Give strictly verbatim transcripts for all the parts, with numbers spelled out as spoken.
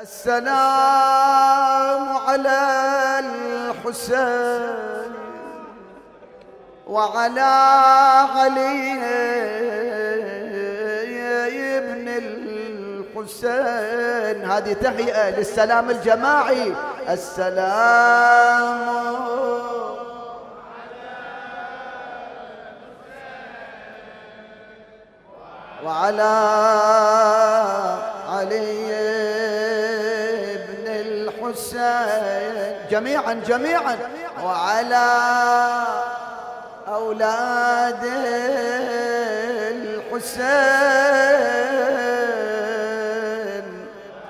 السلام على الحسين وعلى علي ابن الحسين. هذه تهيئة للسلام الجماعي. السلام وعلى علي ابن الحسين جميعا جميعا وعلى أولاد الحسين.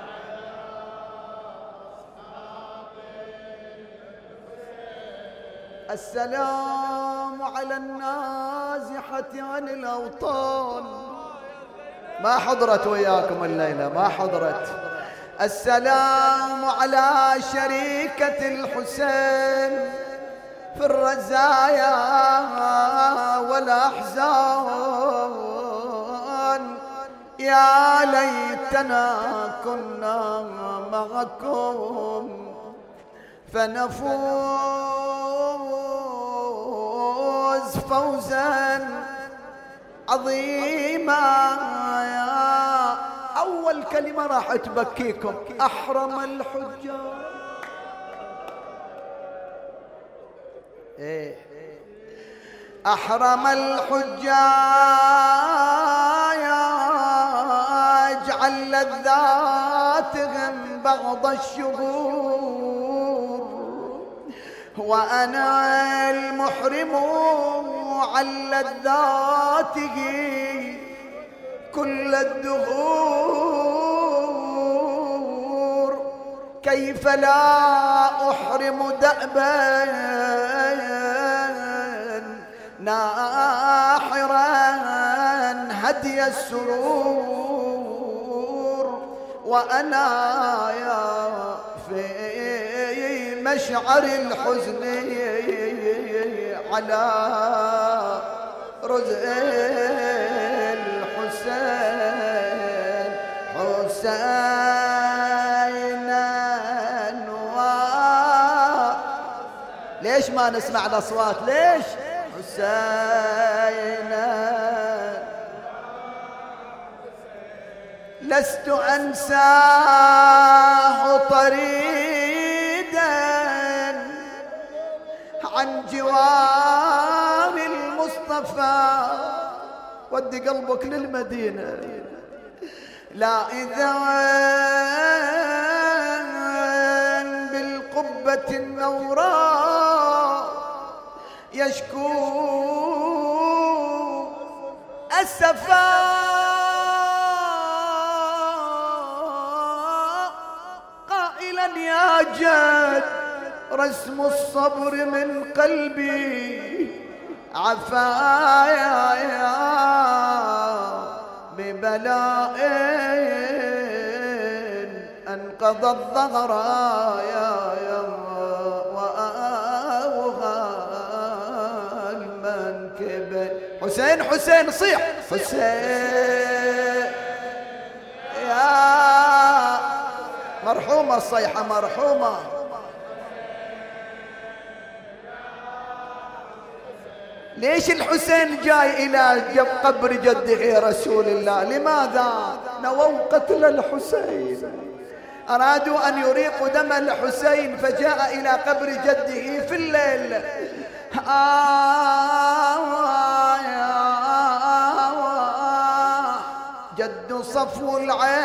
السلام على النازحة عن الأوطان. ما حضرت وياكم الليلة، ما حضرت. السلام على شريكة الحسين في الرزايا والأحزان. يا ليتنا كنا معكم فنفوز فوزا عظيما. أول كلمة راح تبكيكم: أحرم الحجاج. إيه أحرم الحجاج عن لذاتهم بعض الشهور، وأنا المحرم عن لذاته كل الدهور. كيف لا أحرم دأبا ناحرا هدي السرور، وأنا يا في مشعر الحزن على رزق الحسين حسينا. ليش ما نسمع الأصوات؟ ليش؟ حسينا لست أنساه طريدا عن جوار المصطفى. ودي قلبك للمدينة. لا إذا بالقبة النوراء يشكو أسفا قائلا يا جد رسم الصبر من قلبي عفايا يا ببلاء أنقض الظهر يا يا وآوها المنكب. حسين حسين صيح حسين يا مرحومة الصيحة مرحومة. ليش الحسين جاي إلى قبر جده رسول الله؟ لماذا نووا قتل الحسين؟ أرادوا أن يريقوا دم الحسين فجاء إلى قبر جده في الليل. آه يا جد صفو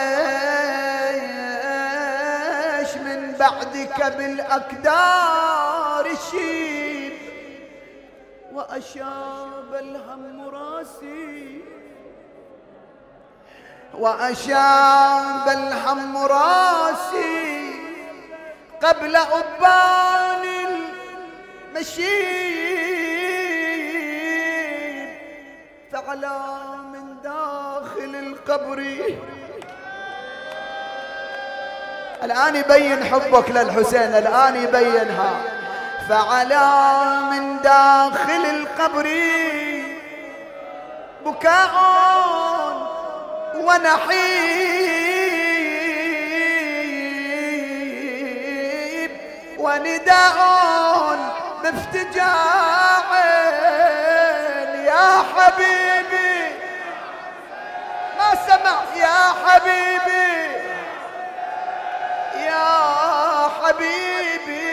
العيش من بعدك بالأكدار الشيب، وأشاب الهم راسي وأشاب الهم راسي قبل أبان المشيب. فعلى من داخل القبر الآن يبين حبك للحسين، الآن يبينها. فعلى من داخل القبر بكاء ونحيب ونداء بافتجاع يا حبيبي ما سمع يا حبيبي يا حبيبي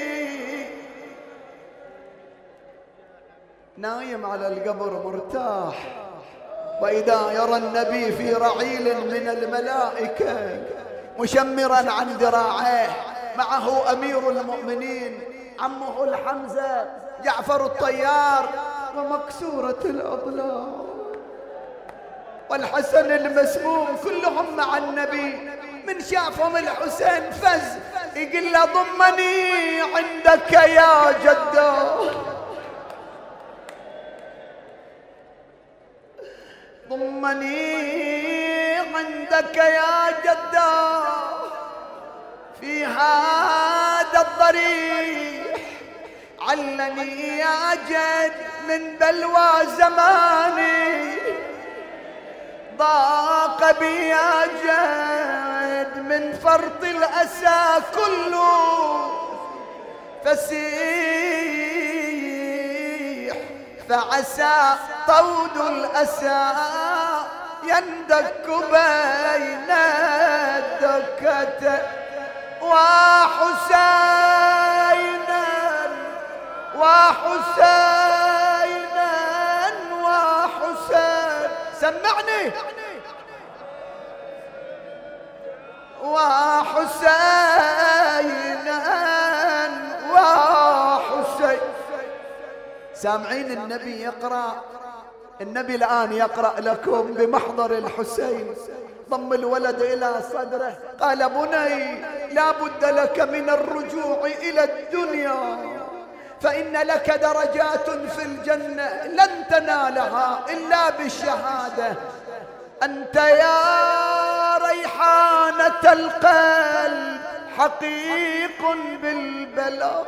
نايم على القبر مرتاح وإذا يرى النبي في رعيل من الملائكة مشمرا عن ذراعيه معه أمير المؤمنين عمه الحمزة جعفر الطيار ومكسورة الأضلاع والحسن المسموم كلهم مع النبي. من شافهم الحسين فز يقول له ضمني عندك يا جده ضمني عندك يا جده في هذا الضريح علني يا جد من بلوى زماني ضاق بي يا جد من فرط الأسى كله فسيح فعسى طود الأسى يندك بين الدكة وحسينا وحسينا وحسين سمعني وحسينا وحسين. سامعين النبي يقرأ؟ النبي الآن يقرأ لكم بمحضر الحسين. ضم الولد إلى صدره قال بني لا بد لك من الرجوع إلى الدنيا فإن لك درجات في الجنة لن تنالها إلا بالشهادة. أنت يا ريحانة القلب حقيق بالبلاء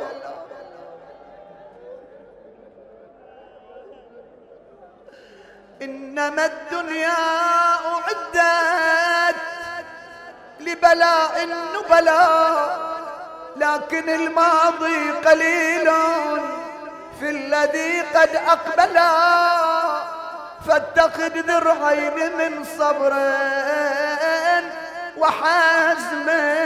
إنما الدنيا أعدت لبلاء النبلاء لكن الماضي قليل في الذي قد أقبلا فاتخذ ذرعين من صبر وحزم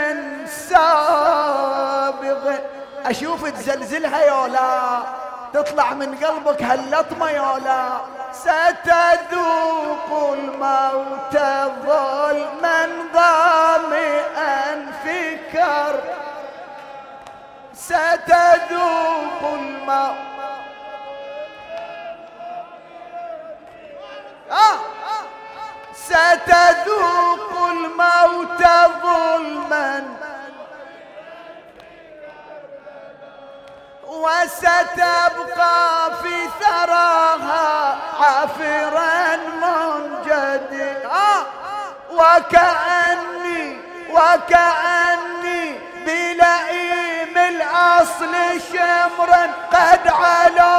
سابغ. أشوف تزلزلها يولا تطلع من قلبك هاللطمة يولا. ستذوق الموت ظلما ظامئا في كر ستذوق الموت آه. ستذوق الموت ظلما وستبقى في ثراها عافرا منجد آه. وكأني وكأني بلئيم الأصل شمرا قد علا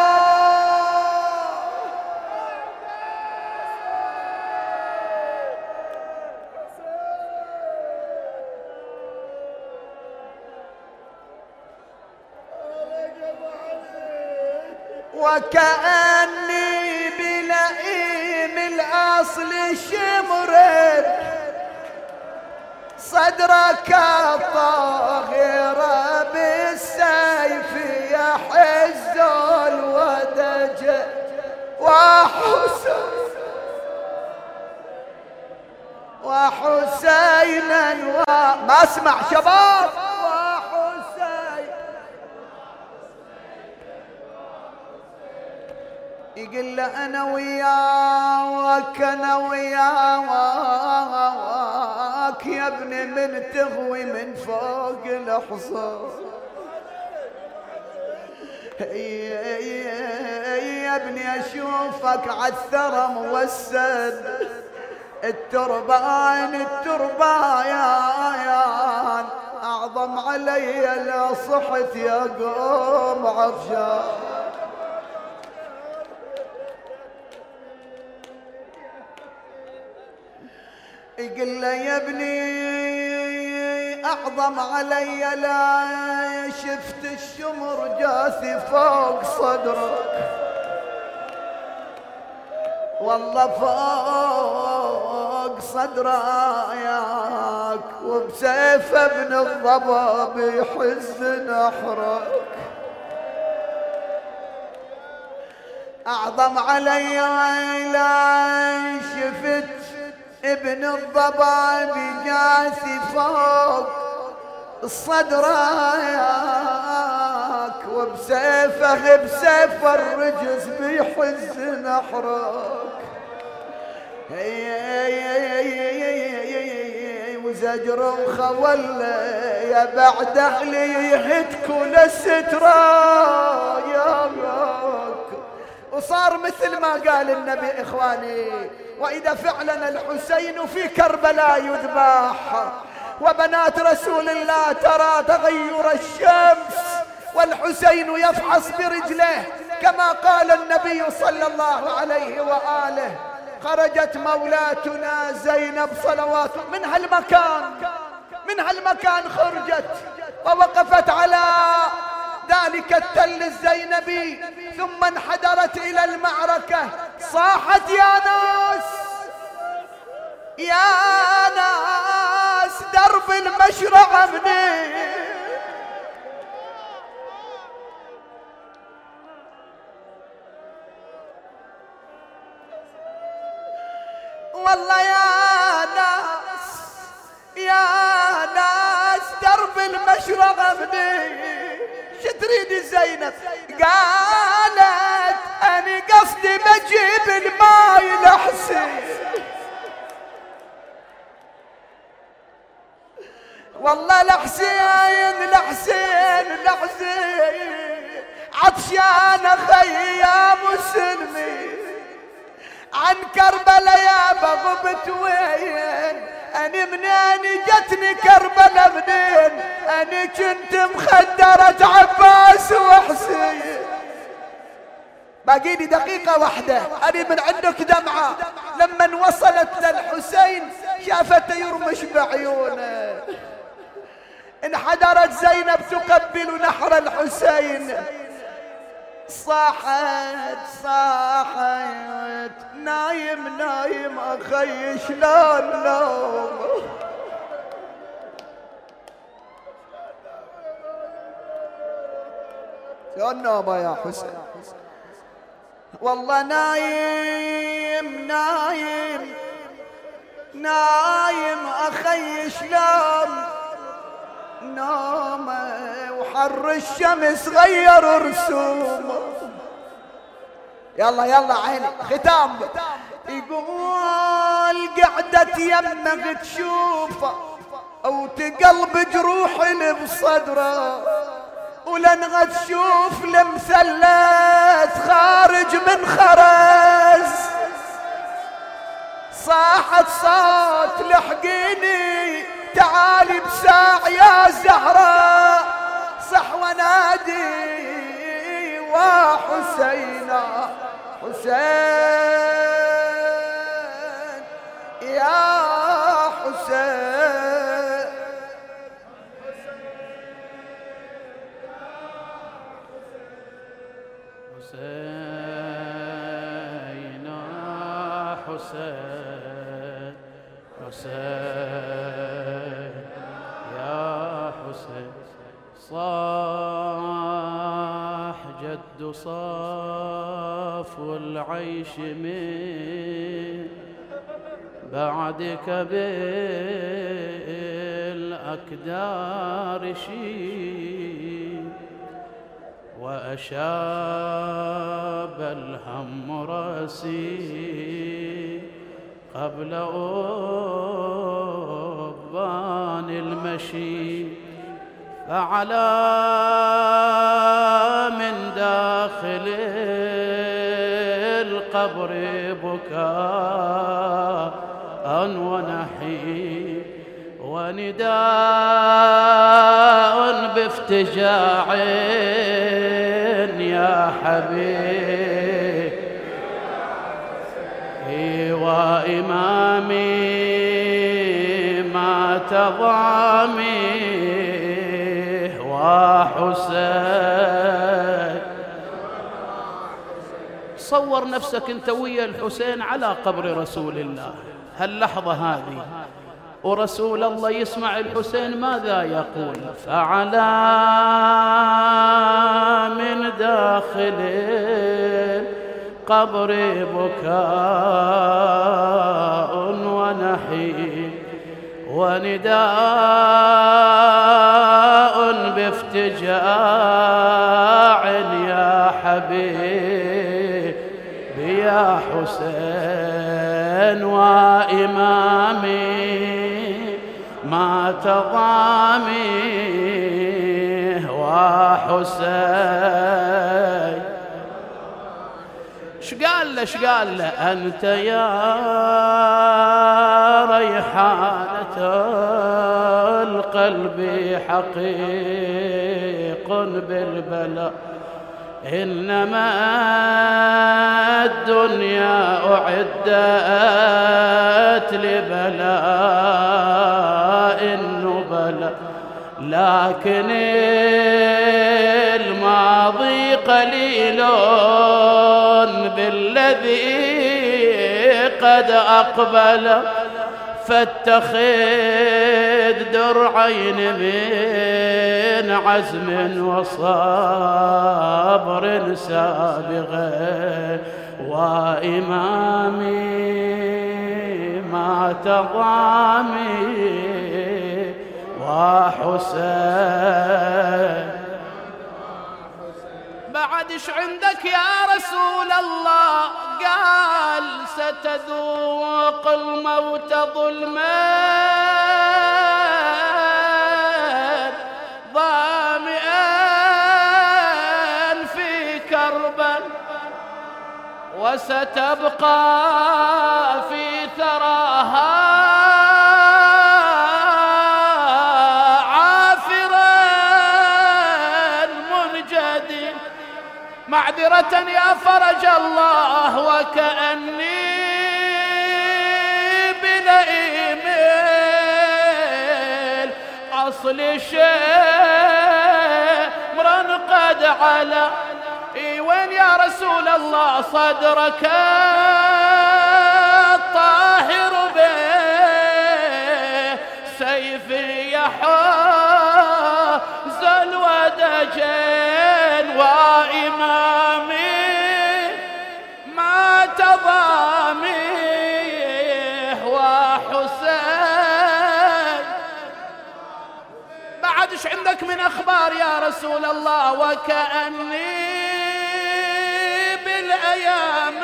وكأني بلئيم الأصل شمرت صدرك طاهر بالسيف يحز الودج وحسين وحسينا وما اسمع شباب يقول له أنا وياك أنا وياك يا ابني من تغوي من فوق الحصان يا ابني أشوفك عالثرى موسد التربان التربايان أعظم علي لا صحت يا قوم عطشان. يقول له يا ابني أعظم علي لا شفت الشمر جاثي فوق صدرك، والله فوق صدرك وبسيف ابن الضباب يحز نحرك. أعظم علي لا شفت ابن الضباب جاثي فوق صدرك وبسيفه بسيف الرجز بيحز نحرك. وزجر مخولة يا بعد أهلي يهتكوا للسترة يا ياك. وصار مثل ما قال النبي إخواني، وإذا فعلا الحسين في كربلاء يذبح وبنات رسول الله ترى تغير الشمس والحسين يفحص برجله كما قال النبي صلى الله عليه وآله. خرجت مولاتنا زينب صلوات من هالمكان من هالمكان خرجت ووقفت على ذلك التل الزينبي، ثم انحدرت إلى المعركة. صاحت يا ناس يا ناس درب المشرع منين، والله يا ناس يا ناس درب المشرع منين. شو تريد زينب؟ قالت أنا قصدي بجيب الماي لحسين، والله لحسين لحسين لحسين عطشان أخي يا مسلمي، عن كربلاء يا بغبت وين، أنا منين جتني كربلاء منين، أنا كنت مخدرة عباس وحسين. باقي لي دقيقة واحدة، أنا من عندك دمعة. لما وصلت للحسين شافته يرمش بعيونه، انحدرت زينب تقبل نحر الحسين. صاحت صاحت نايم نايم أخي شلون نوم، شلون نوم يا حسين، والله نايم نايم نايم أخي شلون نومه، وحر الشمس غير رسومه. يلا يلا عيني ختام. يقول قعدت يمك تشوفه او تقلب جروح اللي بصدره، ولنغى تشوف المثلث خارج من خرز. صاحت صوت لحقيني تعالي بساع يا زهراء، صح ونادي وحسينا حسين يا حسين. حسين حسين حسين يا حسين. صاح جد صاف والعيش من بعدك بالأكدار شيب، وأشاب الهم راسي قبل أبان المشي، فعلى من داخل القبر بكاء ونحيب، ونداء بافتجاع يا حبيب، وإمامي مات تضاميه وحسين. صور نفسك انت ويا الحسين على قبر رسول الله هاللحظة هذه، ورسول الله يسمع الحسين ماذا يقول؟ فعلى من داخل القبر بكاء ونحيب ونداء بافتجاع يا حبيبي يا حسين وإمامي ما تضاميه وحسين. شقال له شقال له أنت يا ريحانة القلب حقيق بالبلاء، إنما الدنيا أعدت لبلاء النبلاء، لكن الماضي قليل بالذي قد أقبل، فاتخذ درعين من عزم وصبر سابغ وإمامي ما تضامي وحسين. بعدش عندك يا رسول الله؟ قال ستذوق الموت ظلما ظامئا في كربا، وستبقى في ثراها معذرة يا فرج الله، وكأني بلئيم أصل شمرا قد علا. إي وين يا رسول الله صدرك الطاهر به سيفي يحوز الودجين، وإمامي ما تضاميه وحسين. بعدش عندك من أخبار يا رسول الله؟ وكأني بالأيام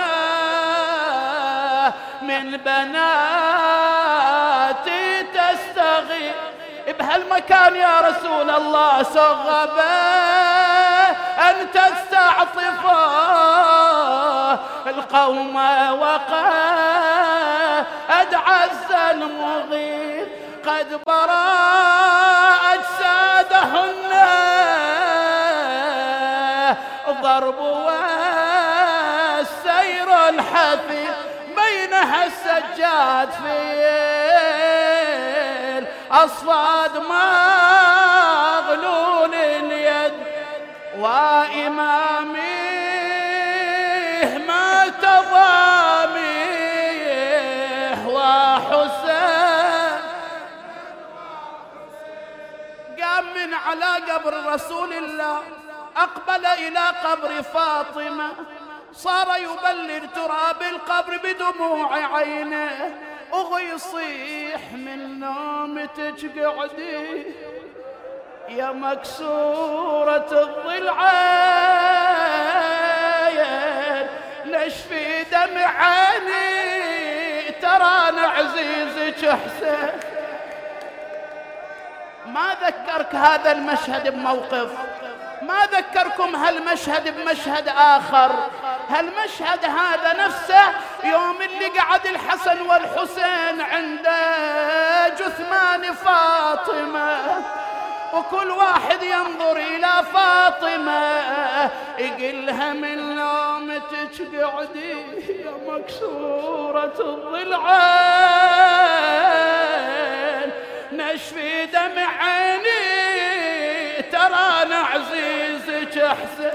من بناتي تستغيث. بهالمكان يا رسول الله سغبه أن تستعطفه القوم، وقد عز المغيث قد برا أجسادهن ضرب والسير الحثيث بينها السجاد في الأصفاد مغلول اليد، وإماميه ما تضاميه وحسين. قام من على قبر رسول الله، أقبل إلى قبر فاطمة، صار يبلل تراب القبر بدموع عينه، أغي يصيح من نومتك قعدي يا مكسورة الضلعين، نشفي دمع عيني ترى عزيزك حسين. ما ذكرك هذا المشهد بموقف؟ ما ذكركم هالمشهد بمشهد آخر؟ هالمشهد هذا نفسه يوم اللي قعد الحسن والحسين عند جثمان فاطمة، وكل واحد ينظر إلى فاطمة يقلها من نومتك قعدي يا مكسورة الضلعين، نشفي دمع عيني ترى أنا عزيزك أحسن.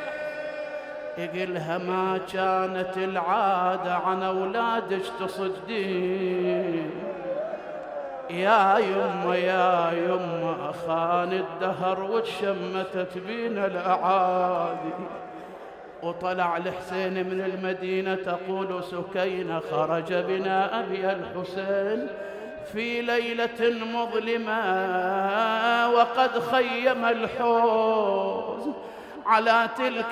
يقلها ما كانت العادة عن أولادك تصدين، يا يمه يا يمه خان الدهر وتشمتت بينا الأعادي. وطلع الحسين من المدينة تقول سكينة خرج بنا أبي الحسين في ليلة مظلمة وقد خيم الحوز على تلك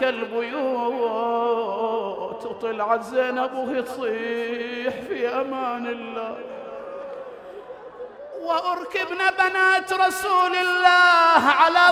البيوت. طلعت زينب وهي تصيح في أمان الله. وأركبنا بنات رسول الله على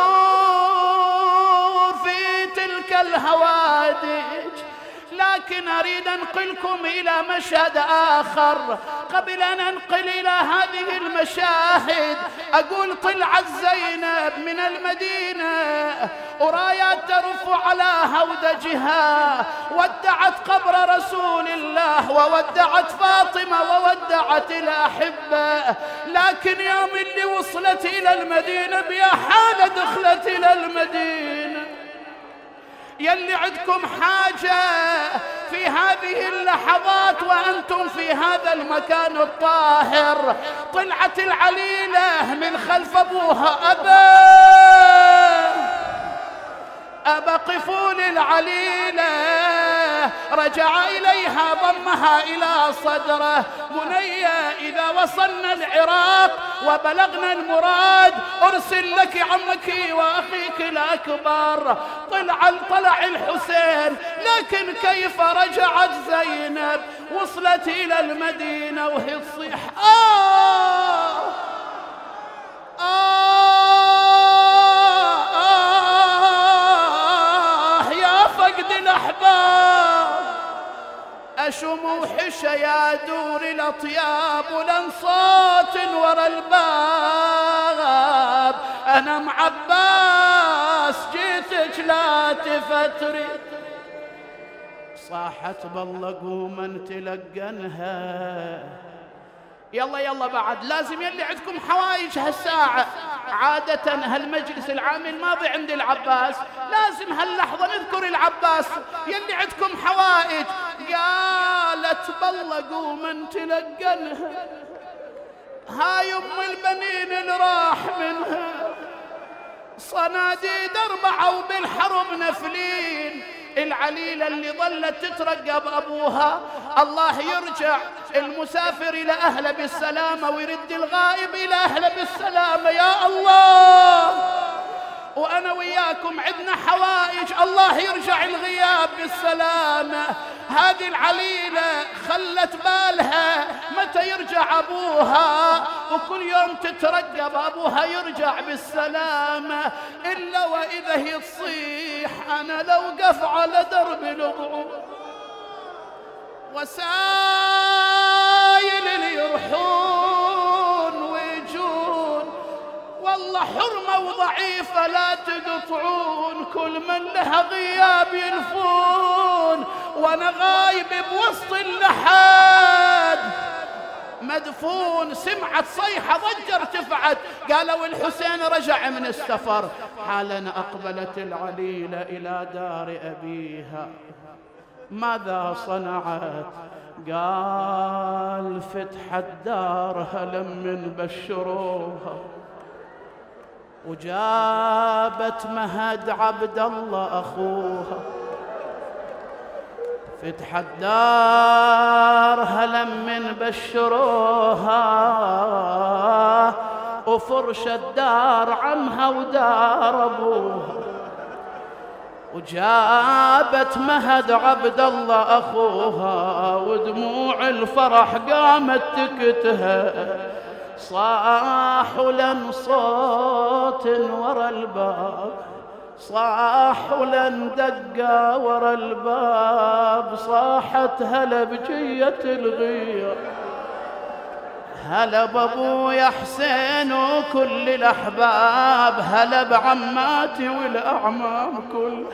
ظهور في تلك الهوادج. لكن أريد أنقلكم إلى مشهد آخر قبل أن أنقل إلى هذه المشاهد. أقول طلعت زينب من المدينة ورايات ترف على هودجها، ودعت قبر رسول الله وودعت فاطمة وودعت الأحبة. لكن يوم اللي وصلت إلى المدينة بيا حالة دخلت إلى المدينة. يلي عندكم حاجة في هذه اللحظات وأنتم في هذا المكان الطاهر، طلعت العليلة من خلف أبوها أبا أبا قفوا للعليلة. رجع إليها ضمها إلى صدره. بني إذا وصلنا العراق وبلغنا المراد أرسل لك عمك وأخيك الأكبر. طلع طلع الحسين، لكن كيف رجعت زينب؟ وصلت إلى المدينة وهي تصيح آه آه الأحباب. أشموحش يا دور الأطياب ولن صوت ورا الباب. أنا مع عباس جيتك لا تفتري. صاحت بالله قوما تلقنها. يلا يلا بعد لازم يلي عندكم حوايج هالساعة. عادة هالمجلس العام الماضي عند العباس، لازم هاللحظة نذكر العباس. يلي عندكم حوائج قالت بالله قوما تلقنها. هاي أم البنين اللي راح منها صناديد أربعة وبالحرب نفلين. العليلة اللي ظلت تترقب أبوها الله يرجع المسافر إلى أهله بالسلامة ويرد الغائب إلى أهله بالسلامة. يا الله، وأنا وياكم عندنا حوائج الله يرجع الغياب بالسلامة. هذه العليلة خلت بالها متى يرجع أبوها، وكل يوم تترقب أبوها يرجع بالسلامة. إلا وإذا هي تصيح أنا لو قف على درب الغعور وسايل اللي يرحون ويجون، والله حرمة وضعيفة لا تقطعون. كل من لها غياب يلفون، وانا غايب بوسط اللحد مدفون. سمعت صيحة ضجة ارتفعت، قالوا الحسين رجع من السفر. حالا أقبلت العليلة إلى دار أبيها. ماذا صنعت؟ قال فتحت دارها لمن بشروها، وجابت مهد عبد الله أخوها. فتحت دارها لمن بشروها، وفرشت دار عمها ودار أبوها. وجابت مهد عبد الله أخوها، ودموع الفرح قامت تكتها. صاحوا لن صوت ورا الباب، صاحوا لن دقا ورا الباب. صاحت هلا بجية الغياب، هلا بابويا حسين وكل الأحباب، هلا بعماتي والأعمام كل.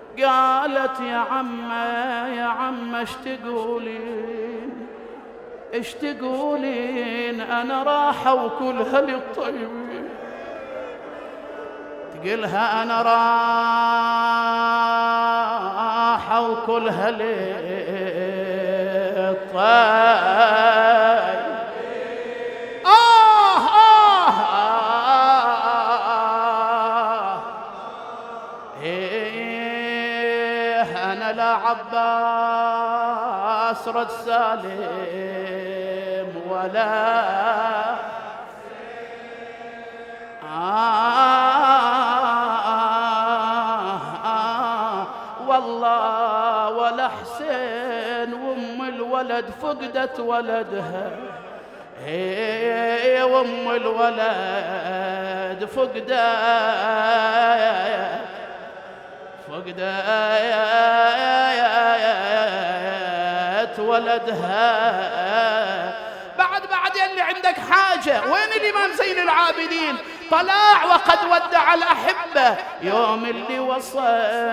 قالت يا عمه يا عمه اش تقولين؟ ايش تقولين أنا راحة وكلها للطيبين، تقلها أنا راحة وكلها للطيبين. آه آه آه إيه أنا لا عباس رد سالم ولا آه آه والله ولا حسين وام الولد فقدت ولدها، هي وام الولد فقدت فقدت ولدها. بعد بعد اللي عندك حاجة، وين الإمام زين العابدين؟ طلع وقد ودع الأحبة يوم اللي وصل،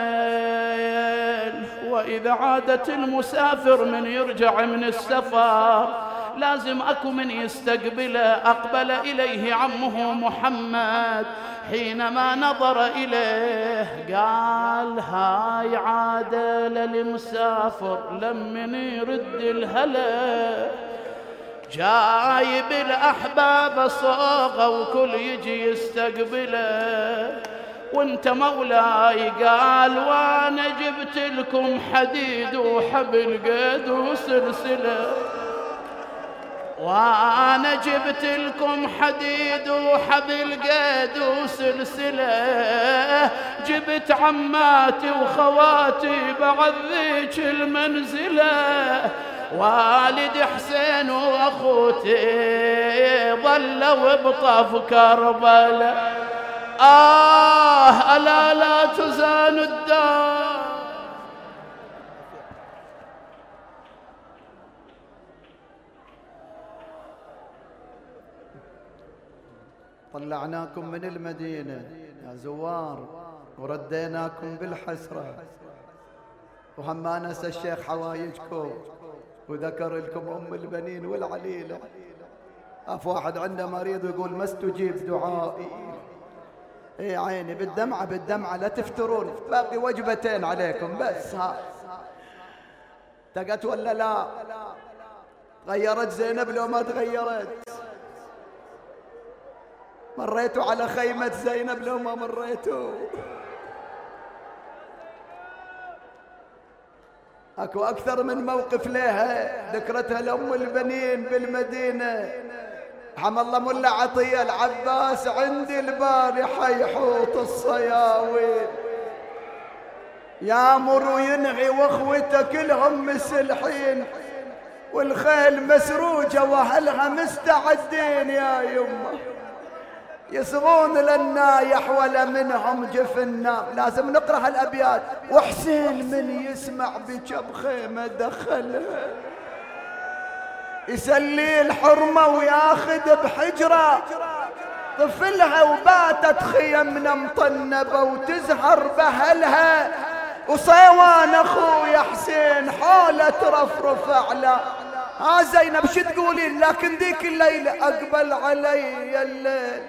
وإذا عادت المسافر من يرجع من السفر لازم أكو من يستقبله. أقبل إليه عمه محمد حينما نظر إليه قال هاي عادة للمسافر لمن يرد الهلا، جايب الأحباب صوغة وكل يجي يستقبله، وانت مولاي قال وانا جبت لكم حديد وحبل قيد وسلسلة، وانا جبت لكم حديد وحبل قيد وسلسلة، جبت عماتي وخواتي بعد ذيك المنزلة، والد حسين واخوتي ظلوا بطف كربلاء. آه ألا لا تزان الدار. طلعناكم من المدينة يا زوار ورديناكم بالحسرة، وهم ما نسى الشيخ حوايجكم وذكر لكم أم البنين والعليلة. أف واحد عنده مريض ويقول ما استجيب دعائي. ايه عيني بالدمعة بالدمعة لا تفترون، باقي وجبتين عليكم بس. ها تقت ولا لا؟ تغيرت زينب لو ما تغيرت؟ مريتوا على خيمة زينب لو ما مريتوا؟ اكو اكثر من موقف لها ذكرتها لأم البنين بالمدينة. حم الله ملا عطية العباس عندي البارحة يحوط الصياوي، يامر وينهي واخوته كلهم مسلحين، والخيل مسروجة واهلها مستعدين يا يمه، يصغون للنايح ولا منهم جفنا. لازم نقرأ هالأبيات. وحسين من يسمع بك بخيمة دخلها، يسلي الحرمة وياخذ بحجرة طفلها، وباتت خيمنا مطنبة وتزهر بهلها، وصيوان اخويا حسين حوله ترفرف على. ها زينب شو تقولين؟ لكن ذيك الليلة اقبل علي الليل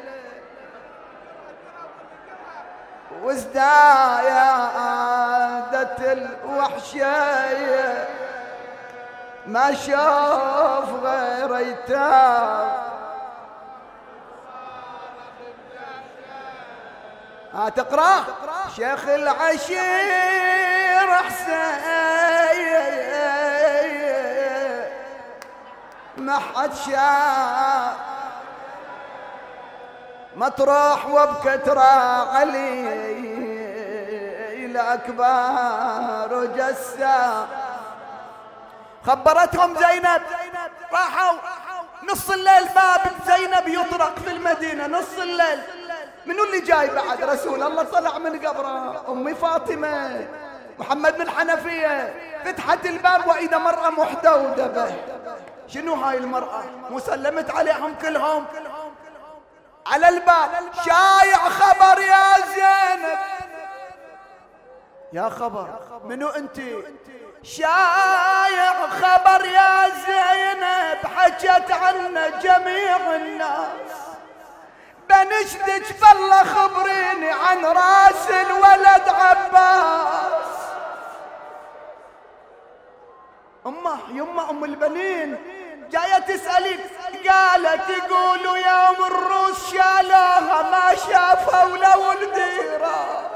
وازدادت الوحشية، ما شاف غير ايتام. ها تقرأ شيخ العشير حسين ما حد شاف، مطروح وبكترة علي الأكبار وجسا. خبرتهم زينب، راحوا نص الليل باب زينب يطرق في المدينة نص الليل. منو اللي جاي بعد؟ رسول الله طلع من قبره. أمي فاطمة محمد بن حنفية. فتحت الباب وإذا مرأة محدودة به. شنو هاي المرأة؟ مسلمت عليهم كلهم على الباب. شايع خبر يا زينب. يا خبر منو انت؟ شايع خبر يا زينب حكت عنه جميع الناس، بنشدك بالله خبريني عن راس الولد عباس. امه يمه ام البنين جايه تسالي، قالت يقولوا يوم الروس شالوها ما شافوا ولا ولدي راس.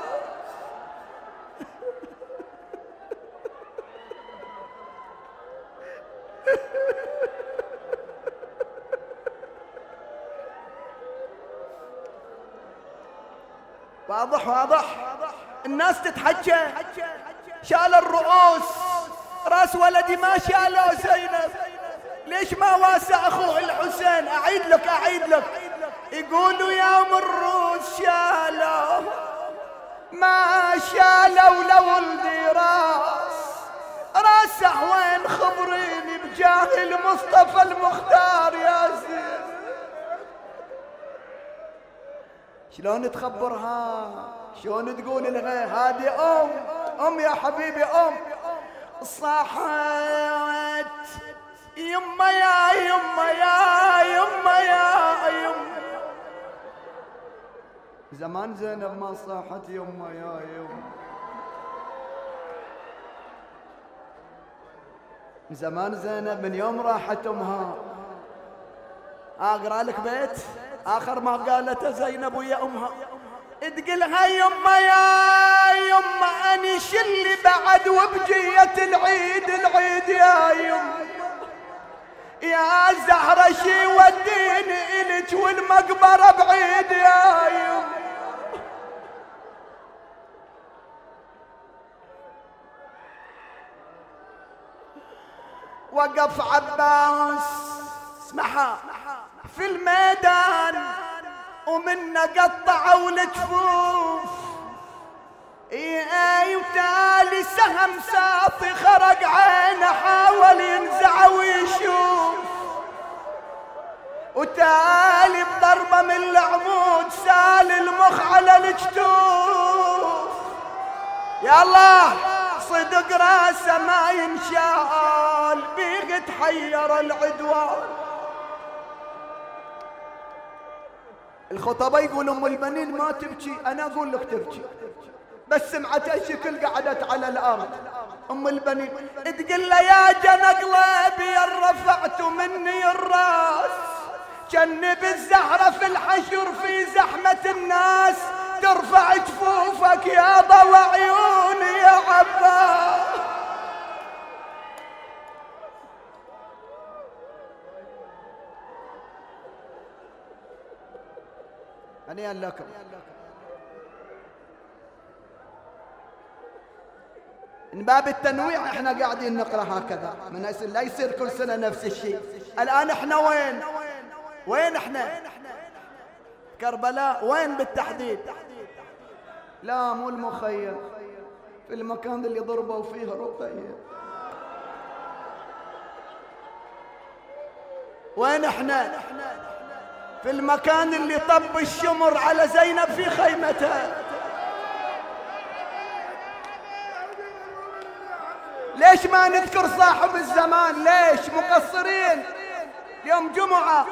واضح واضح الناس تتحجى، شال الرؤوس راس ولدي ما شالوا زينب، ليش ما واسع اخوه الحسين؟ اعيد لك اعيد لك، يقولوا يوم الروس شالوا ما شالوا لولدي راس، راسه وين خبريني بجاه المصطفى المختار يا زين. شلون تخبرها؟ شلون تقول لها هذه ام ام يا حبيبي ام؟ صاحت يما يا يما يا يما يا يما. زمان زينب ما صاحت يما يا يما، زمان زينب من يوم راحت امها. اقرا لك بيت اخر ما قالته زينب ويا امها، تقلها يما يا يما اني شلي بعد وبجية العيد العيد يا يما، يا زهرة شي وديني الك والمقبرة بعيد يا يما. وقف عباس اسمعها في الميدان ومنا قطعوا الجفوف، اي وتالي سهم ساطي خرج عينه حاول ينزع ويشوف، وتالي بضربه من العمود سال المخ على الجتوف. يا الله صدق راسه ما ينشال بيغ تحير العدوان. الخطباء يقول ام البنين ما تبكي، انا اقول لك تبكي، بس سمعتها شكل قعدت على الارض. ام البنين تقول له يا جنى قلبي رفعت مني الراس، جنب الزهره في الحشر في زحمه الناس، ترفع جفوفك يا ضوى عيوني يا عباس. هنيئا لكم. من باب التنويع احنا قاعدين نقرا هكذا، من يصير لا يصير كل سنه نفس الشيء. الان احنا وين؟ وين احنا؟ كربلاء وين بالتحديد؟ لا مو المخيم، في المكان اللي ضربوا فيه رقية. وين احنا؟ في المكان اللي طب الشمر على زينب في خيمتها. ليش ما نذكر صاحب الزمان؟ ليش مقصرين؟ يوم جمعة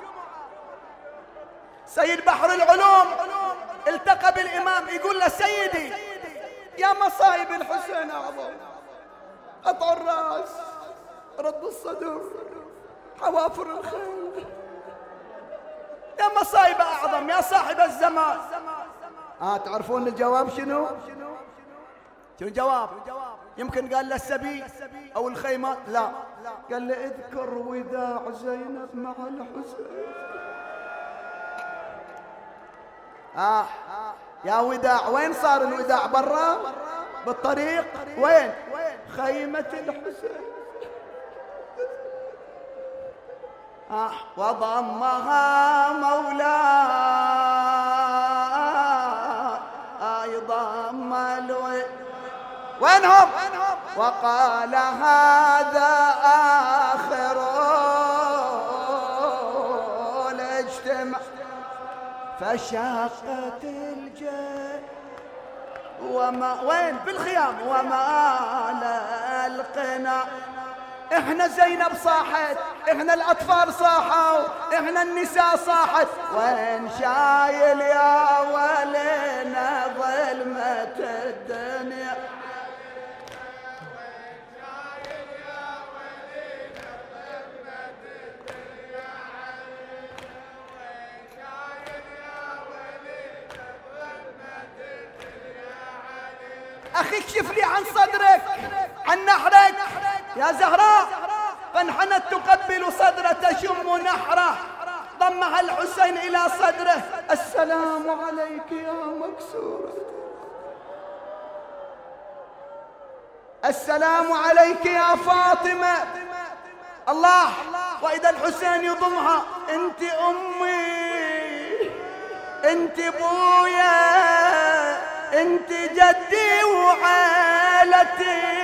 سيد بحر العلوم التقى بالإمام، يقول له سيدي يا مصايب الحسين أعظم، قطع الرأس، رد الصدر، حوافر الخيل، يا مصايب أعظم يا صاحب الزمان. آه تعرفون الجواب شنو؟ شنو الجواب؟ يمكن قال له السبي أو الخيمات، لا قال له اذكر وداع زينب مع الحسين. آه يا وداع، وين صار الوداع؟ برا بالطريق، وين؟ خيمة الحسين. آه وضمها مولاي ضم الوي، وينهم؟ وقال هذا آخر الاجتماع فشاقت الجيش. وما وين في الخيام وما القنا. احنا زينب صاحت، احنا الاطفال صاحوا، احنا النساء صاحت. وين شايل يا ولينا ظلمة الدنيا. أخي اكشف لي عن صدرك عن نحرك يا زهراء. فانحنت تقبل صدره تشم نحره، ضمها الحسين إلى صدره. السلام عليك يا مكسورة، السلام عليك يا فاطمة. الله، وإذا الحسين يضمها. أنت أمي، أنت بويا، انت جدي وعائلتي.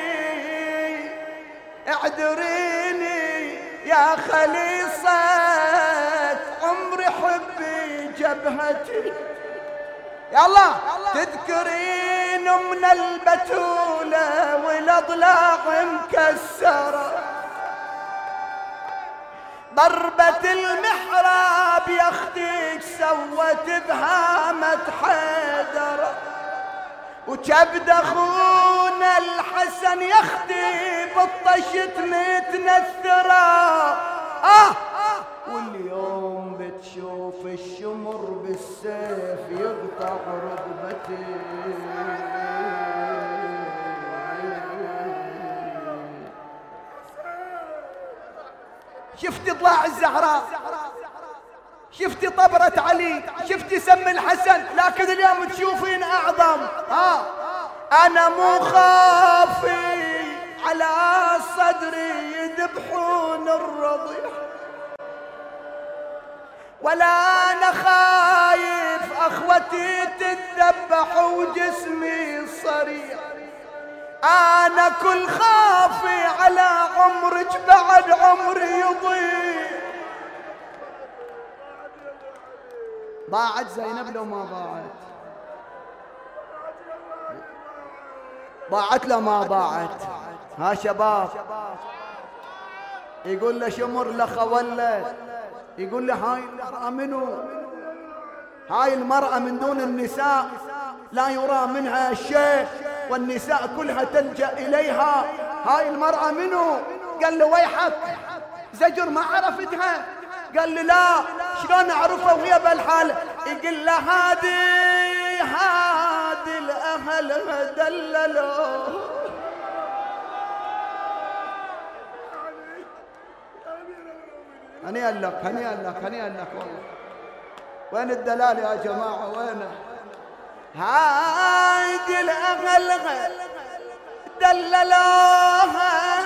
اعذريني يا خليصة عمري حبي جبهتي. يا الله، تذكرين من البتولة والاضلاع مكسرة. ضربة المحراب يا اختي سوت بهامة حيدر. وكبد اخونا الحسن يا اختي بطشت متنثرة. اه واليوم بتشوف الشمر بالسيف يقطع رقبتي. شفتي ضلاع الزهراء، شفتي طبرة علي، شفتي سم الحسن، لكن اليوم تشوفين أعظم. ها أنا مو خافي على صدري يذبحون الرضيع، ولا أنا خايف أخوتي تتذبح وجسمي صريح. أنا كل خافي على عمرك بعد عمري يضيع. ضاعت زينب لو ما ضاعت؟ ضاعت لو ما ضاعت؟ ها شباب، يقول له شمر لخ ولد، يقول له هاي المرأة منو؟ هاي المرأة من دون النساء لا يرى منها شيء، والنساء كلها تلجأ إليها. هاي المرأة منو؟ قال له ويحك، زجر ما عرفتها. قال له لا، شلون أعرفها وهي بالحال؟ يقول له هادي هادي الأهل دللوا. هنيئا لك، هنيئا لك، هنيئا لك والله. وين الدلال يا جماعة؟ وينه؟ هادي الأهل دللوها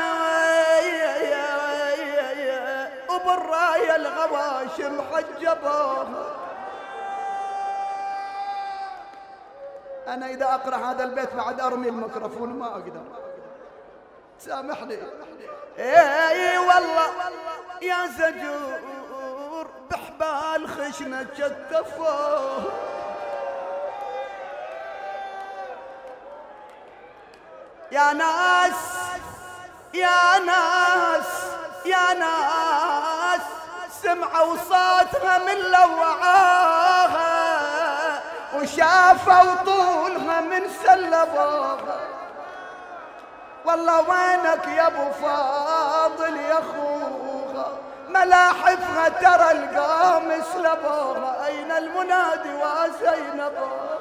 وبالراية الغواشم حجبوها. أنا إذا أقرأ هذا البيت بعد أرمي الميكروفون، ما أقدر، سامحني. إي والله يا زجور بحبال خشنة شتفوه. يا ناس يا ناس يا ناس سمعوا صوتها من لوعاها، وشافوا طولها من سلبوها. والله وينك يا ابو فاضل يا اخوها؟ ملاحفها ترى القوم سلبوها. اين المنادي وزينبوها؟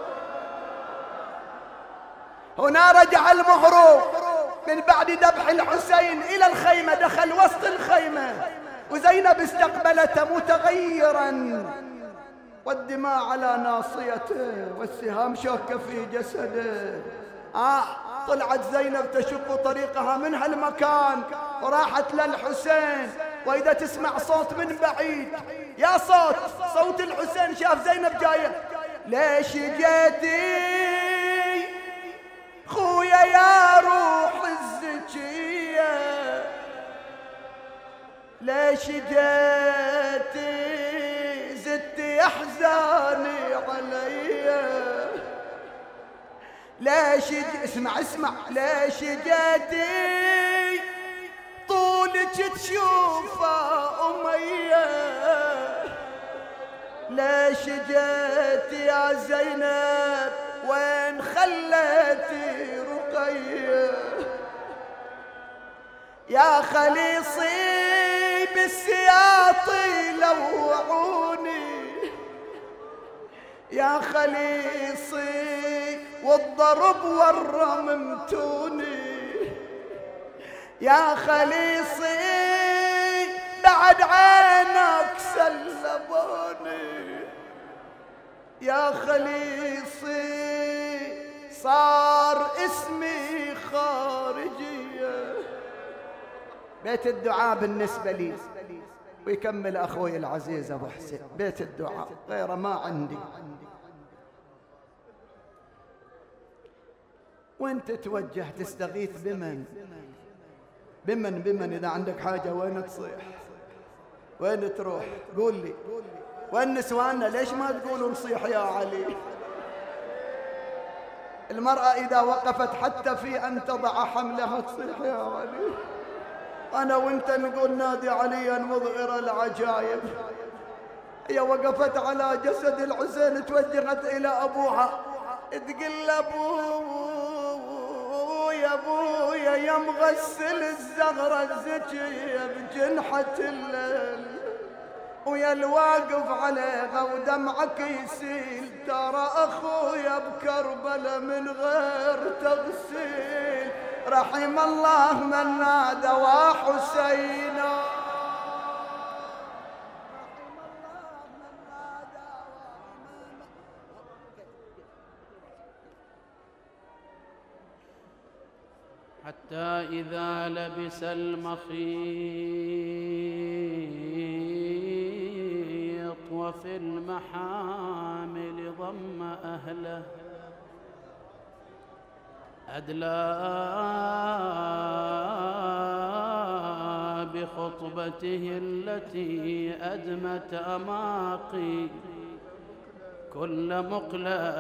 هنا رجع المهروب من بعد ذبح الحسين إلى الخيمة، دخل وسط الخيمة وزينب استقبلته متغيرا، والدماء على ناصيته والسهام شوكة في جسده. آه طلعت زينب تشق طريقها من هالمكان وراحت للحسين. وإذا تسمع صوت من بعيد، يا صوت صوت الحسين، شاف زينب جاية. ليش جيتي خويا يا روح الزكية؟ ليش جيتي زدتي احزاني علي؟ ليش اسمع اسمع ليش جيتي طولك تشوفه أمية، ليش جيتي يا زينب وين خليتي رقية، يا خليصي بالسياطي لوعوني، يا خليصي والضرب والرممتوني، يا خليصي بعد عينك سلبوني، يا خليصي صار اسمي خارجية. بيت الدعاء بالنسبة لي. ويكمل أخوي العزيز أبو حسين بيت الدعاء غير ما عندي. وانت توجه تستغيث بمن بمن بمن إذا عندك حاجة وين تصيح وين تروح؟ قول لي. وين نسواننا؟ ليش ما تقولوا نصيح يا علي؟ المرأة إذا وقفت حتى في أن تضع حملها تصيح يا علي. أنا وانت نقول نادي عليا مظهر العجائب. هي وقفت على جسد الحسين توجهت إلى أبوها تقول أبويا أبويا يا مغسل الزغرة الزكية بجنحة الليل ويا الواقف عليها ودمعك يسيل، ترى أخويا بكربلة من غير تغسيل، رحم الله من نادى وحسينا. حتى إذا لبس المخيط وفي المحامل ضم أهله أدلى بخطبته التي أدمت أماقي كل مقلى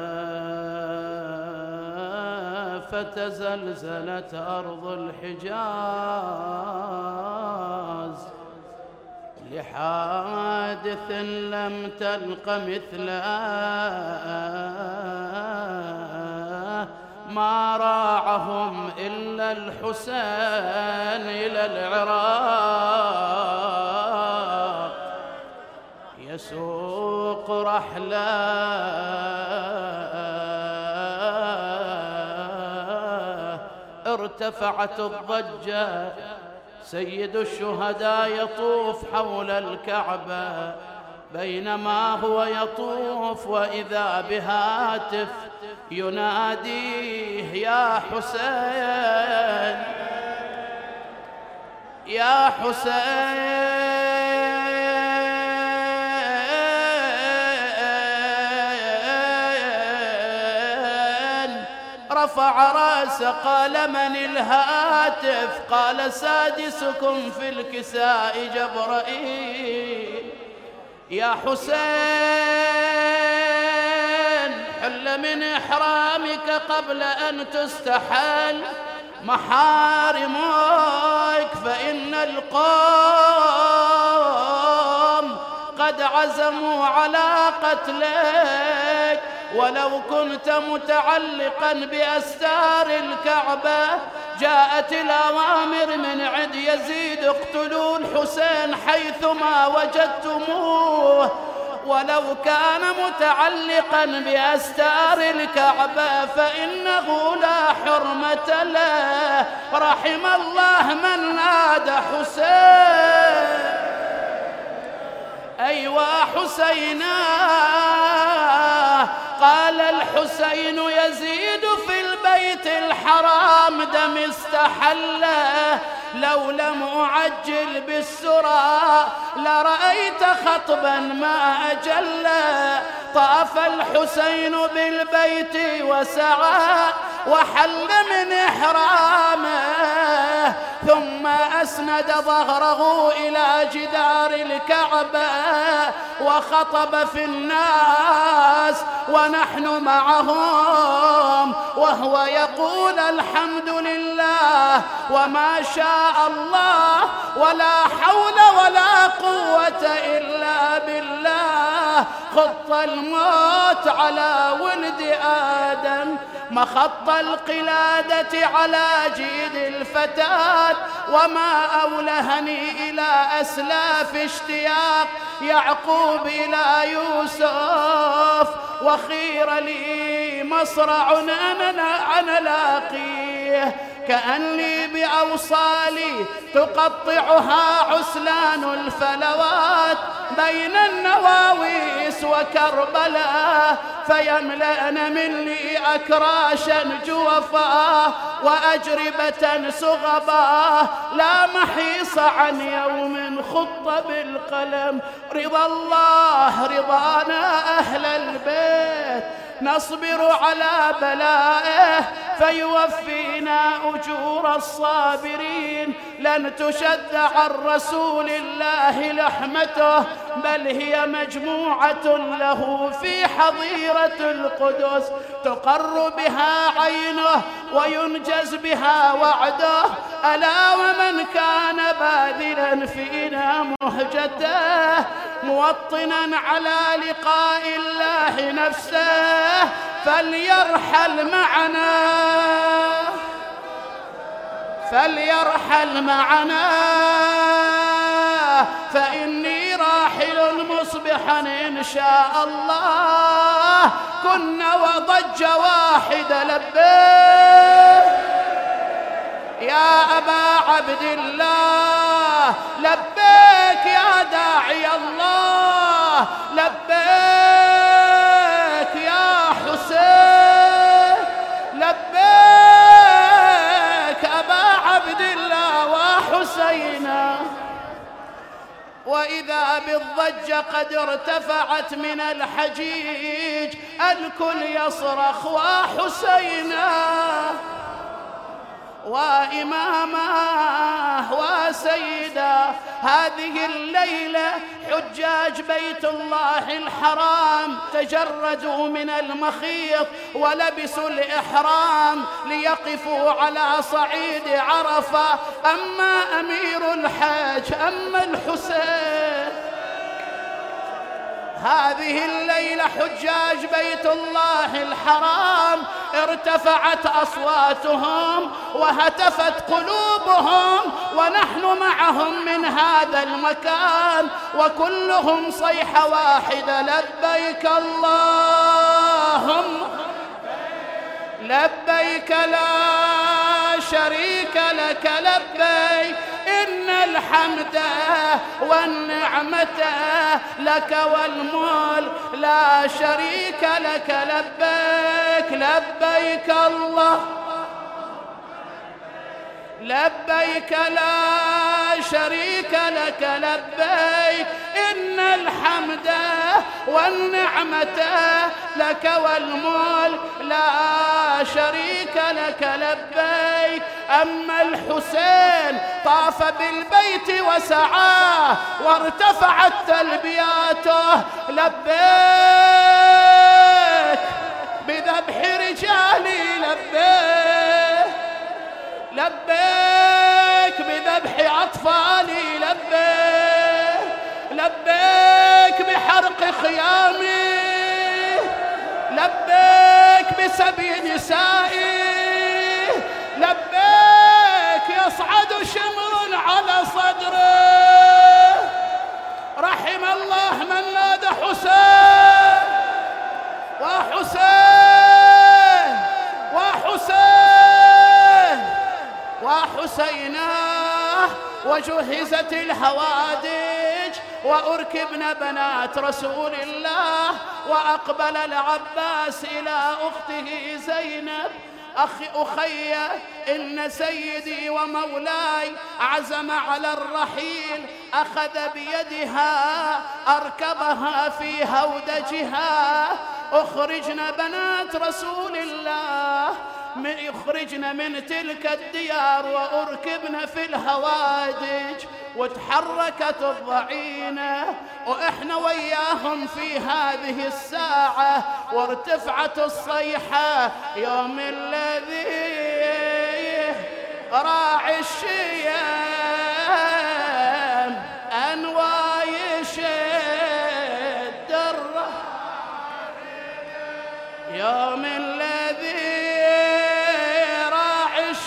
فتزلزلت أرض الحجاز لحادث لم تلق مثله ما راعهم إلا الحسين إلى العراق يسوق رحله ارتفعت الضجة سيد الشهداء يطوف حول الكعبة بينما هو يطوف وإذا بهاتف يناديه يا حسين يا حسين. رفع رأسه قال من الهاتف؟ قال سادسكم في الكساء جبرائيل. يا حسين حل من إحرامك قبل أن تستحل محارمك فإن القوم قد عزموا على قتلك ولو كنت متعلقا بأستار الكعبة جاءت الأوامر من عند يزيد اقتلوا الحسين حيثما وجدتموه ولو كان متعلقا بأستار الكعبة فإنه لا حرمة له رحم الله من نادى حسين. أيوا حسينا قال الحسين يزيد في البيت الحرام دم استحله لو لم أعجل بالسرى لرأيت خطبا ما أجله. طاف الحسين بالبيت وسعى وحل من إحرامه ثم أسند ظهره إلى جدار الكعبة وخطب في الناس ونحن معهم، وهو يقول الحمد لله وما شاء الله ولا حول ولا قوة إلا بالله. خط الموت على ولد آدم، مخط القلادة على جيد الفتاة، وما أولهني إلى أسلاف اشتياق يعقوب إلى يوسف، وخير لي مصرع أنا أنا لاقيه، كأني بأوصالي تقطعها عسلان الفلوات بين النواويس وكربلاء، فيملأن مني أكراشا جوفا وأجربة سغبا، لا محيص عن يوم خط بالقلم. رضا الله رضانا أهل البيت، نصبر على بلائه فيوفينا أجور الصابرين. لن تشد عن رسول الله لحمته، بل هي مجموعة له في حظيرة القدس، تقر بها عينه وينجز بها وعده. ألا ومن كان باذلا فينا مهجته، موطنا على لقاء الله نفسه، فليرحل معنا فليرحل معنا فإني راحل مصبحا إن شاء الله. كنا وضج واحد لبيك يا أبا عبد الله، لبيك يا داعي الله، لبيك يا حسين، لبيك أبا عبد الله وحسينا. وإذا بالضجة قد ارتفعت من الحجيج، الكل يصرخ وحسينا وإمامه وسيدا. هذه الليلة حجاج بيت الله الحرام تجردوا من المخيط ولبسوا الإحرام ليقفوا على صعيد عرفة. أما أمير الحج، أما الحسين، هذه الليلة حجاج بيت الله الحرام ارتفعت أصواتهم وهتفت قلوبهم، ونحن معهم من هذا المكان، وكلهم صيحة واحدة: لبيك اللهم لبيك لا شريك لك لبيك، إن الحمد والنعمة لك والملك لا شريك لك لبيك. لبيك الله لبيك لا شريك لك لبيك، إن الحمد والنعمة لك والملك لا شريك لك لبيك. أما الحسين طاف بالبيت وسعاه وارتفعت تلبياته: لبيك بذبح رجالي، لبيك لبيك بذبح أطفالي، لبيك لبيك بحرق خيامي، لبيك بسبي نسائي، لبيك يصعد شمر على صدره. رحم الله من نادى حسين وحسين وحسين وحسيناه. وجهزت الهوادج وأركبن بنات رسول الله، وأقبل العباس إلى أخته زينب: أخي أخي، إن سيدي ومولاي عزم على الرحيل، أخذ بيدها أركبها في هودجها. أخرجن بنات رسول الله من يخرجنا من تلك الديار وأركبنا في الهوادج وتحركت الضعينة وإحنا وياهم في هذه الساعة وارتفعت الصيحة يوم الذي راعي الشيام أنواي شد الره يوم الذي راعي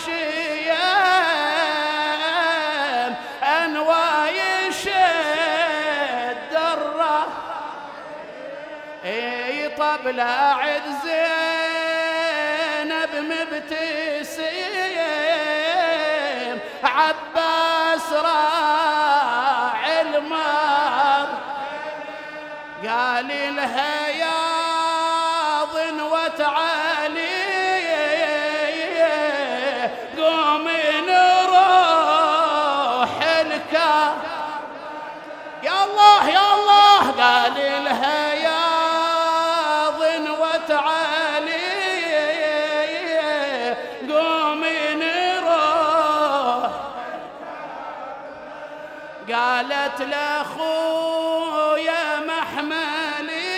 الشيام أنواي شد الره اي طبل عد زينب مبتسم عباس راعي المار قال لها يا ضنوة علي قومي نروح الكار يا الله يا الله قال لها يا ضنوة علي قومي نروح قالت لاخويا محملي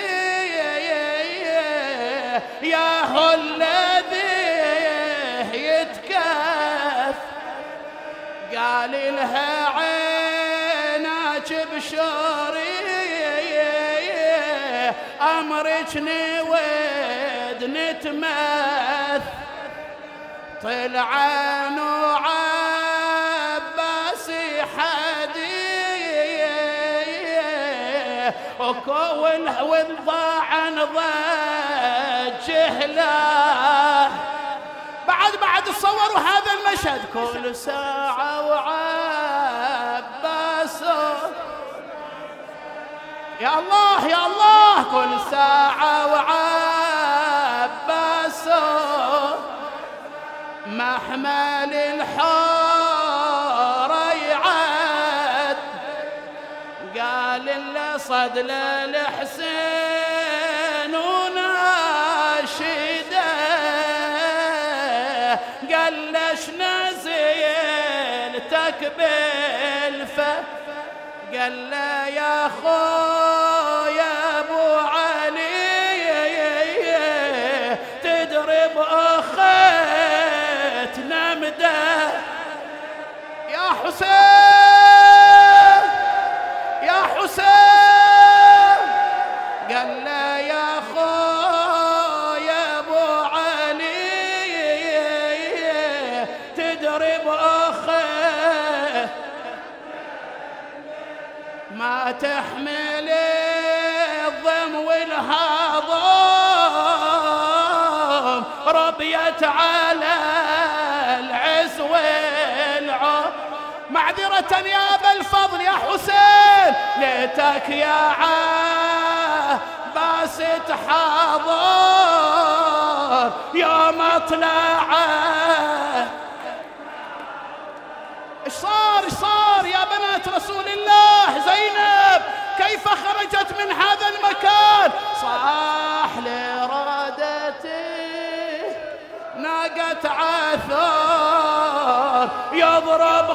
يا هو الذي يتكف قال لها عيناك بشوري أمرك نود نتمث طلع عباس حدي والضاع ضجه له بعد بعد تصوروا هذا المشهد كل ساعة وعباس يا الله يا الله كل ساعة وعباس محمل الحور يعد قال اللي صد للحسين وناشده قال ليش نزلتك بالفه قال له يا خويا ابو علي تدرب اختنا مده يا حسين يا حسين قال له يا خويا ابو علي تدرب اخه ما تحمل الضم والهضم ربيت على العز والعم معذرة يا أبا الفضل يا حسين ليتك يا عباس تحاضر يا مطلعه ايش صار ايش صار يا بنات رسول الله زينب كيف خرجت من هذا المكان صاح لرادته ناقة عثور يضرب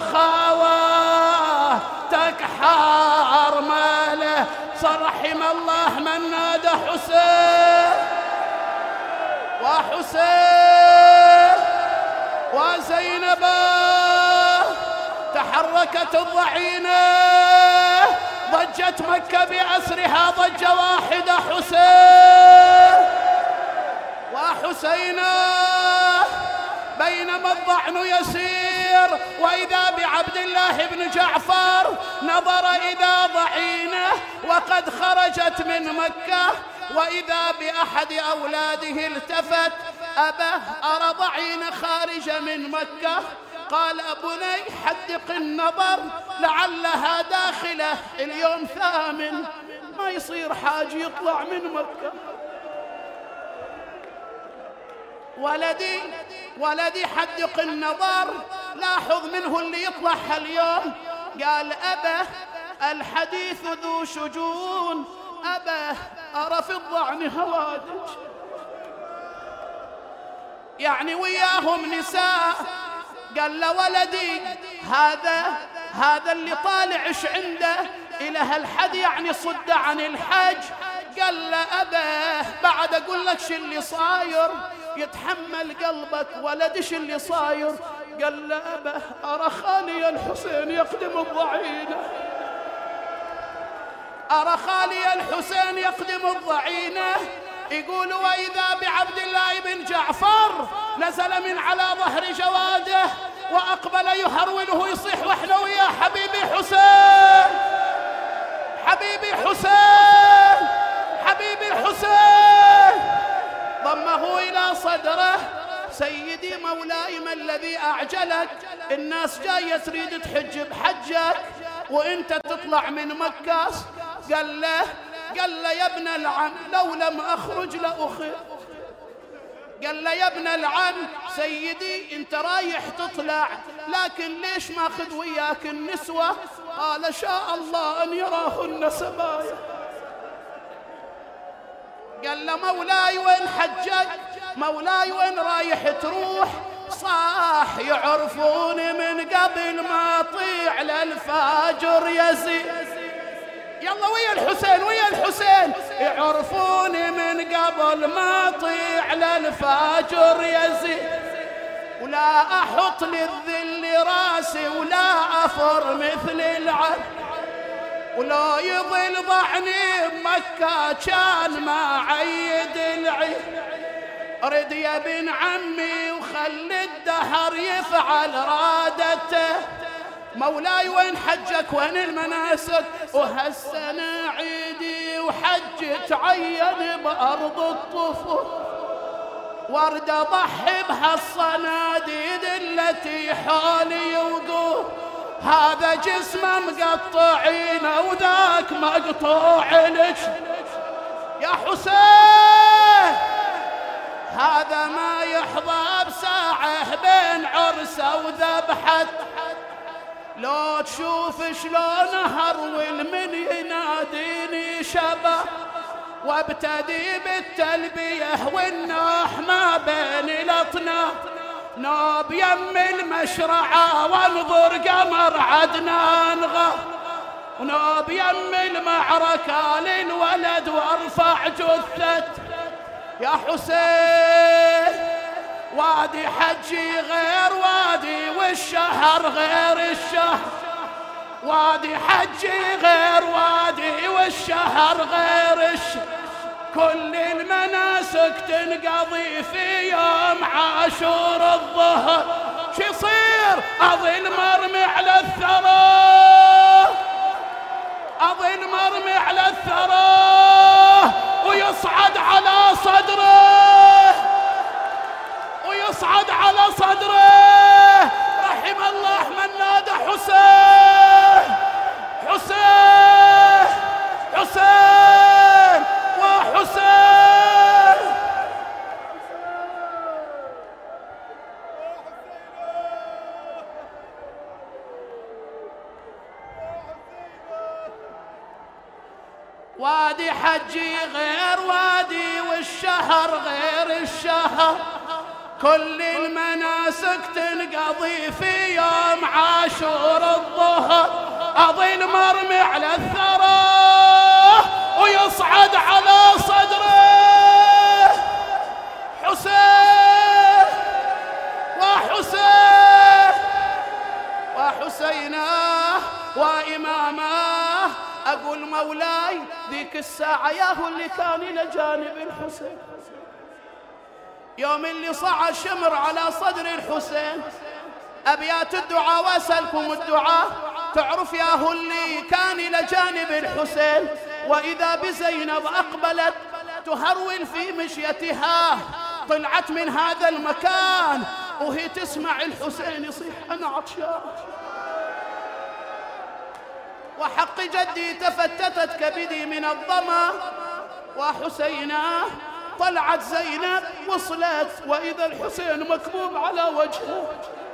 خواتك حرمله صرحم الله من نادى حسين وحسين وزينب تحركت الضعينة ضجت مكة بأسرها ضجة واحدة حسين وحسينا بينما الضعن يسير وإذا بعبد الله بن جعفر نظر إذا ضعينة وقد خرجت من مكة وإذا بأحد أولاده التفت أبه أرى ضعينة خارجة من مكة قال أبني حدق النظر لعلها داخلة اليوم ثامن ما يصير حاج يطلع من مكة ولدي ولدي حدق النظر لاحظ منه اللي يطلع هاليوم قال أبه الحديث ذو شجون أبه أرى في الضعن هوادج يعني وياهم نساء. قال له ولدي هذا هذا اللي طالع ايش عنده؟ إلى هالحد يعني صد عن الحج. قال له أبه بعد أقول لك شو اللي صاير يتحمل قلبك ولد شو اللي صاير. قال له أبه أرى خالي الحسين يقدم الضعينة، أرى خالي الحسين يقدم الضعينة. يقول وإذا بعبد الله بن جعفر نزل من على ظهر جواده وأقبل يهروله يصيح واحنا ويا حبيبي حسين، حبيبي حسين، حبيبي حسين. ضمه إلى صدره. سيدي مولاي ما الذي أعجلك؟ الناس جاية تريد تحج بحجك وانت تطلع من مكة. قال له قال له يا ابن العم لو لم أخرج لأخذ. قال له يا ابن العم سيدي انت رايح تطلع لكن ليش ما اخذ وياك النسوة؟ قال شاء الله ان يراهن سبايا. قال له مولاي وين حجك؟ مولاي وين رايح تروح؟ صاح يعرفوني من قبل ما اطيع للفاجر يزيد. يلا ويا الحسين ويا الحسين. يعرفوني من قبل ما اطيع للفاجر يزيد، ولا احط للذل راسي ولا افر مثل العد، ولا يضل ضعني بمكة كان ما عيد العيد. ارد يا ابن عمي وخلي الدهر يفعل رادته. مولاي وين حجك وين المناسك؟ وهالسنة عيدي وحج تعين بأرض الطفل، وارد اضحي بهالصناديد التي حولي يوقف. هذا جسمه مقطعين وذاك مقطوع لك يا حسين. هذا ما يحظى بساعه بين عرسه وذبحت. لو تشوف شلون هرول من يناديني شبه، وابتدي بالتلبيه والنوح ما بين الاطناب. نوب يم المشرعه وانظر قمر عدنان غاب، ونوب يم المعركه للولد وارفع جثه يا حسين. وادي حجي غير وادي والشهر غير الشهر، وادي حجي غير وادي والشهر غير الشهر. كل المناسك تنقضي في يوم عاشور الظهر. شو يصير؟ اظل مرمي على الثرى، اظل مرمي على الثرى ويصعد على صدره، ويصعد على صدره. رحم الله من نادى حسين حسين حسين وحسين. وادي حجي غير وادي والشهر غير الشهر. كل المناسك تنقضي في يوم عاشور الظهر. أظل مرمي على الثرى ويصعد على صدره حسين وحسين وحسيناه وإماماه. أقول مولاي ذيك الساعة ياهو اللي كان إلى جانب الحسين، يوم اللي صعد شمر على صدر الحسين. أبيات الدعاء وأسألكم الدعاء. تعرف ياهو اللي كان إلى جانب الحسين وإذا بزينب أقبلت تهرول في مشيتها. طلعت من هذا المكان وهي تسمع الحسين يصيح أنا عطشان، وحق جدي تفتتت كبدي من الظما. وحسيناه طلعت زينب وصلت وإذا الحسين مكبوب على وجهه،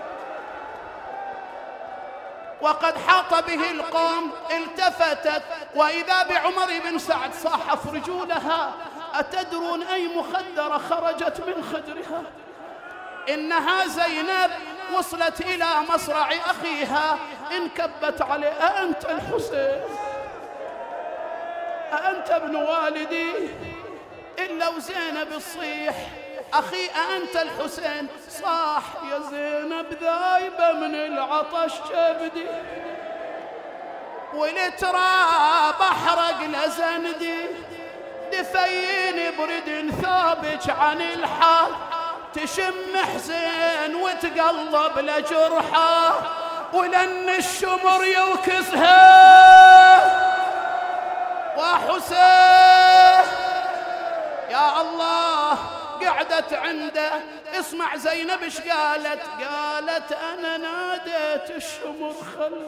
وقد حاط به القوم. التفتت وإذا بعمر بن سعد صاح افرجوا لها. أتدرون أي مخدرة خرجت من خدرها؟ إنها زينب وصلت إلى مصرع أخيها، انكبت عليه: أأنت الحسين؟ أأنت ابن والدي؟ إلا وزينب تصيح: أخي أأنت الحسين؟ صاح: يا زينب ذايبة من العطش كبدي، والتراب أحرق لزندي، دفيني برد ثابج عن الحال، تشم حزين وتقلب لجرحه، ولن الشمر يوكسها وحسين. يا الله، قعدت عنده. اسمع زينب ايش قالت؟ قالت: أنا ناديت الشمر خل.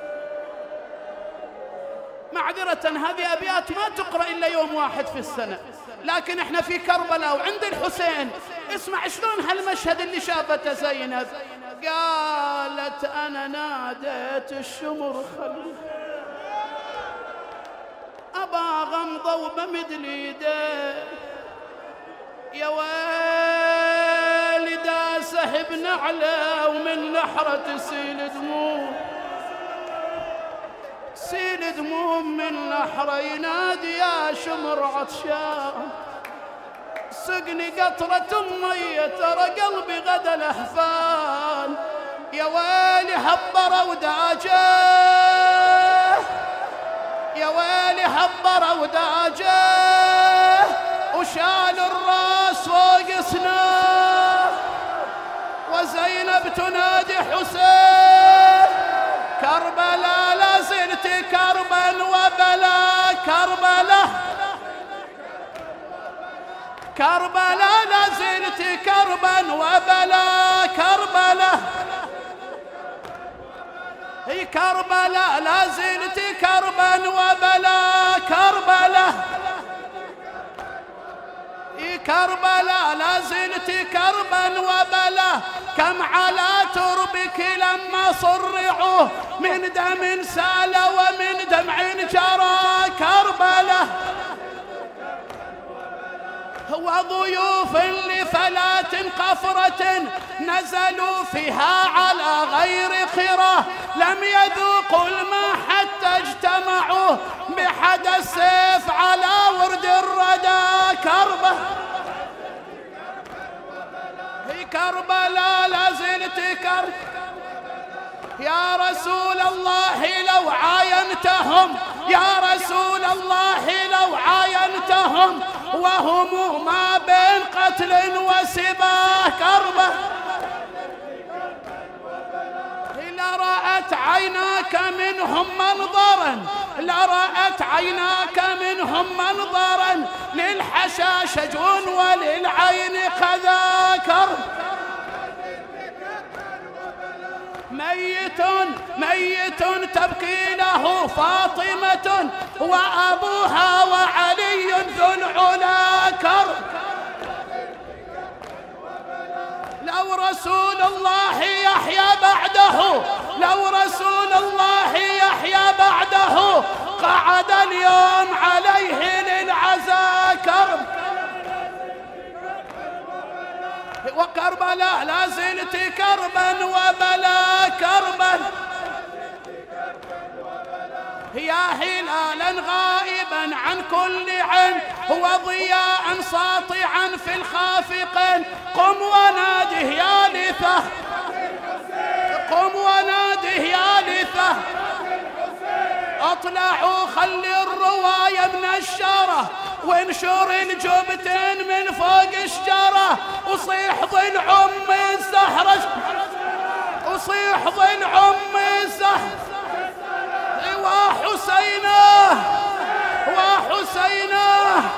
معذرة هذه أبيات ما تقرأ إلا يوم واحد في السنة، لكن احنا في كربلاء وعند الحسين. اسمع شلون هالمشهد اللي شافته زينب. قالت: أنا ناديت الشمر خل، أبا غمضة وبمد ليده، يا ويلي داسه بنعله ومن نحره تسيل دموع، سيل دموع من نحره، ينادي: يا شمر عطشان سقني قطرة مية، ترى قلبي غدا لهفان، يا ويلي هبر وداجه، يا ويلي هبر وداجه، وشال الراس فوق سناه، وزينب تنادي: حسين. كربلاء لا زلت كربا وبلا، كربلاء كربلاء لا زلت كربا وبلا، كربلاء هي كربلاء لا زلت كربا وبلا، كربلاء كربلاء لا زلت كربا وبلا، كم على تربك لما صرعوه، من دم سال ومن دمع جرى، كربلاء هو ضيوف لفلات قفرة نزلوا فيها على غير خرة، لم يذوقوا الماء حتى اجتمعوا بحد السيف على ورد الردى، كربة هي كربلاء لا زلت كرب. يا رسول الله لو عاينتهم، يا رسول الله لو عاينتهم، وهم ما بين قتل وسباه، كربة لرأت عيناك منهم منظرا، لرأت عيناك منهم منظرا، للحشاشج وللعين خذاكر. ميت ميت تبكي له فاطمة وأبوها وعلي ذو العلا، كرب. لو رسول الله يحيى بعده، لو رسول الله يحيى بعده، قعد اليوم عليه للعزاء، كرب. وكربلاء لا زلت كربا وبلا، كربا يا هلالا غائبا عن كل عين، هو ضياء ساطعا في الخافقين، قم وناده يا لثة، قم وناده يا لثة، اطلعوا خلي الرواية من الشارة، وانشر الجبتين من فوق الشجرة، وصيح ضل عم الزهرة، وصيح ضل عم الزهرة، وحسينه وحسينه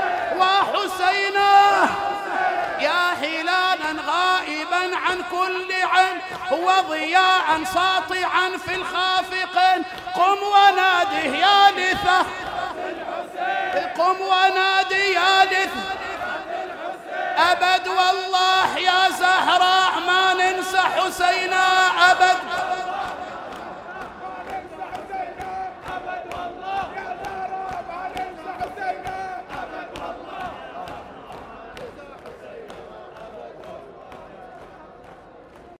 وحسينه يا هلالا غائبا عن كل عين، هو ضياء ساطعا في الخافقين، قم وناده يا لثة، قم ونادي يا لثة، أبد والله يا زهراء ما ننسى حسينا أبد.